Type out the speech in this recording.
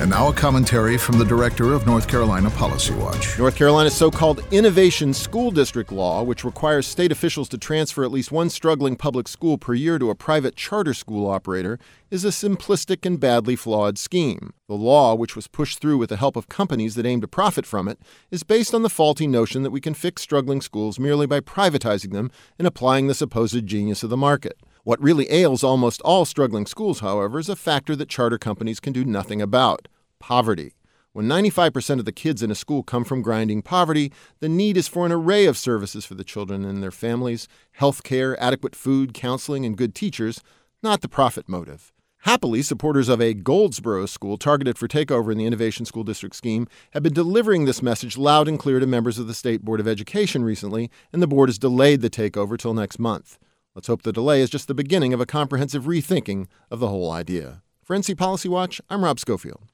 And now a commentary from the director of North Carolina Policy Watch. North Carolina's so-called Innovation School District Law, which requires state officials to transfer at least one struggling public school per year to a private charter school operator, is a simplistic and badly flawed scheme. The law, which was pushed through with the help of companies that aim to profit from it, is based on the faulty notion that we can fix struggling schools merely by privatizing them and applying the supposed genius of the market. What really ails almost all struggling schools, however, is a factor that charter companies can do nothing about: poverty. When 95% of the kids in a school come from grinding poverty, the need is for an array of services for the children and their families: health care, adequate food, counseling, and good teachers, not the profit motive. Happily, supporters of a Goldsboro school targeted for takeover in the Innovation School District scheme have been delivering this message loud and clear to members of the State Board of Education recently, and the board has delayed the takeover till next month. Let's hope the delay is just the beginning of a comprehensive rethinking of the whole idea. For NC Policy Watch, I'm Rob Schofield.